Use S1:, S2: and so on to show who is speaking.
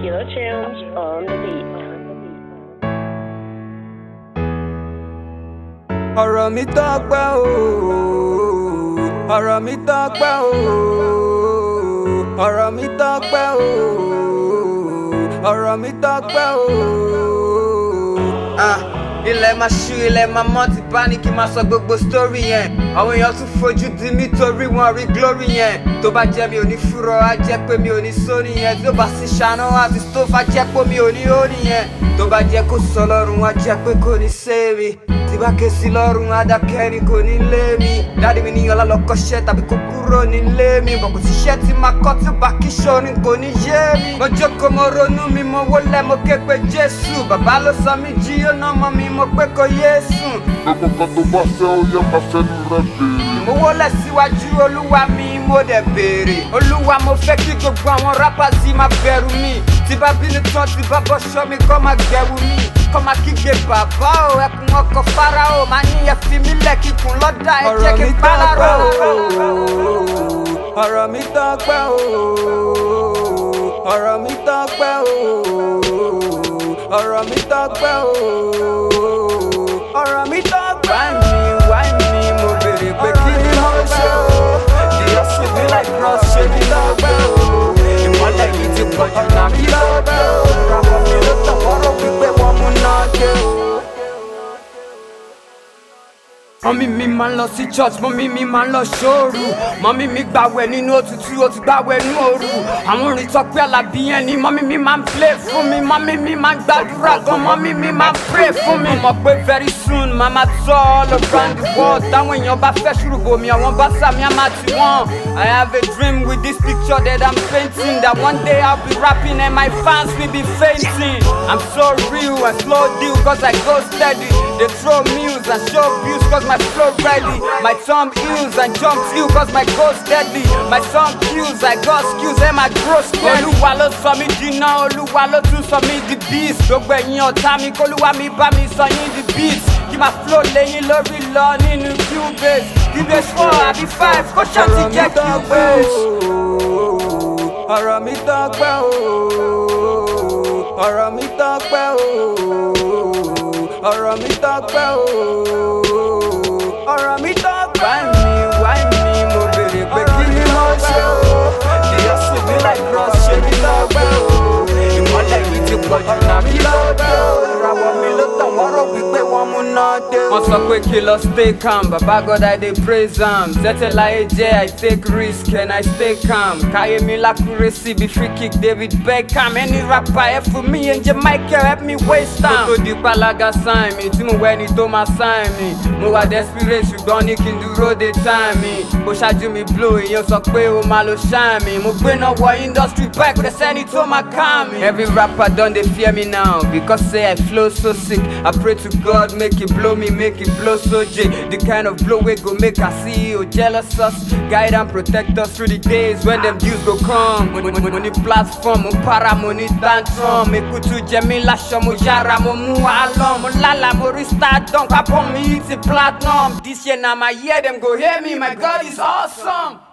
S1: Killer Tunes on the beat.
S2: Ọ̀rọ̀ mi tọ́pẹ́ o, ọ̀rọ̀ mi tọ́pẹ́ o, ọ̀rọ̀ mi tọ́pẹ́ o, ọ̀rọ̀ mi tọ́pẹ́ o. Ilẹ̀ máa ṣú ilẹ̀ máa mọ́ ti bá ní kí n máa sọ gbogbo story yẹn. Àwọn èèyàn tún fojú di mí torí wọn rí glory yẹn. Tó bá jẹ́ mi ò ní fúrọ̀ á jẹ́ pé mi ò ní sóní yẹn. Tí ó bá sì ṣáná àti stove á jẹ́ pé mi ò ní hóní yẹn. Tó bá jẹ́ kó sọ lọ́rùn á jẹ́ pé kò ní save. Tí bá ké sí lọ́rùn adákẹ́ ni kò ní lé mi. Dáàdì mi ní ọlá lọ kọ́ṣẹ́ tàbí kó kúrò nílé mi. Bọ̀ kò síṣẹ́ tí máa kọ́ tí ó bá kí ṣorin kò ní yé mi. Mo jókòó mo ronú mi mo wólẹ̀ mo ké pe Jésù. Bàbá ló sọ mí jí ó ná mọ́ mi mo pé kò yé sùn.
S3: Gbogbo kan tó bá fẹ́ ó yẹ máa fẹ́nu rẹ̀ béèrè.
S2: Mo wólẹ̀ síwájú olúwa mi mo dẹ̀ béèrè. Olúwa mo fẹ́ kí gbogbo àwọn rappers yìí máa bẹ̀rù mi. Tí bá bínú tán tí bá bọ́ ṣọ́ mi kọ́ máa gbẹ̀wù mi. Kọ́ máa kígbe bàbá o ẹkùn ọkọ̀ Fáráò. Máa ní ẹ fi mí lẹ̀ kíkùn lọ́dà ẹ jẹ́ kí n bá lára o. Ọ̀rọ̀ mi tọ́pẹ́ o, ọ̀rọ̀ mi tọ́pẹ́ o, ọ̀rọ̀ mi tọ́pẹ́ o, ọ̀rọ̀ mi tọ́pẹ́ o. Why me, mo béèrè pé kí ni mo ṣe o. Ìyá ṣe mí like cross ṣe mí tọ́pẹ́ o. Ìmọ̀lẹ̀ yìí ti pọ̀ jù náà mi tọ́pẹ́ o. Ràwọ̀ mi ló tàn wọ́rọ̀ wípé wọ́n mú náà dé o. Mọ́mí mi máa ń lọ sí church, mọ́mí mi máa ń lọ ṣọ́ọ̀rù. Mọ́mí mi gbàwẹ̀ nínú òtútù, ó ti gbàwẹ̀ nínú òru. Àwọn orin Tọ́pẹ́ Àlàbí yẹn ni mọ́mí mi máa ń play fún mi. Mọ́mí mi máa ń gbàdúrà gan, mọ́mí mi máa ń pray fún mi. Mo mọ̀ pé very soon màá máa tour all around the world. Táwọn èèyàn bá fẹ́ ṣùrùbọ̀ mi, àwọn bá sàmì á máa tì wọ́n. I have a dream with this picture that I'm painting, that one day I'll be rapping and my fans will be fainting. I'm so real and slow deal cause I go steady. They throw meals and show views cause my flow ready. My thumb heals and jump you cause my go steady. My song kills, I got skills and my grow steady. Olúwa ló sọ mí dínà, Olúwa ló tún sọ mí di beast. Gbogbo ẹ̀yin ọ̀tá mi k'Olúwa mi bá mi sọ yín di beat. Kí máa flow lẹ́yìn lórí lọ nínú Cubase. Cubase 4 àbí 5 kó ṣáàtì jẹ́ Cubase. Ọ̀rọ̀ mi tọ́pẹ́ o, ọ̀rọ̀ mi tọ́pẹ́ o, ọ̀rọ̀ mi tọ́pẹ́ o, ọ̀rọ̀ mi tọ́pẹ́ o. Why me, mo béèrè pé kí ni mo ṣe o. Ìyá ṣe mí like cross ṣe mí tọ́pẹ́ o. Ìmọ̀lẹ̀ yìí ti pọ̀ jù náà mi tọ́pẹ́ o. Ìràwọ̀ mi ló tàn wọ́rọ̀ wípé wọ́n mú náà dé o. Wọ́n sọ pé kí lọ stay calm, bàbá God I dey praise am. Tẹ́tẹ́ láyé jẹ́ I take risk and I stay calm. Káyé mi lákúrẹ́sì bí free kick David Beckham. Any rapper ẹ fún mi ẹ̀jẹ̀ Michael help me waste time. Tó di pálága sign mi, tí mo wẹ́ ni tó máa sign mi. Mo wà desperate ṣùgbọ́n ní kí n dúró de time mi. Bó ṣáájú mi blow, èèyàn sọ pé ó máa lo shine mi. Mo gbéná wọ industry back, kò sẹ́ni tó máa calm mi. Every rapper don dey fear me now because say I flow so sick. I pray to God make it blow me, make it blow so J. The kind of blow wey go make our CEO jealous us. Guide and protect us through the days when them views go come. Mo ní platform, mo para, mo ní tantrum. Èkútù jẹ mí láṣọ, mo yára, mo mú àlọ́. Mo lálàá, mo rí stardom, kápọ̀ mi ti platinum. This year na my year, them go hear me, my God is awesome.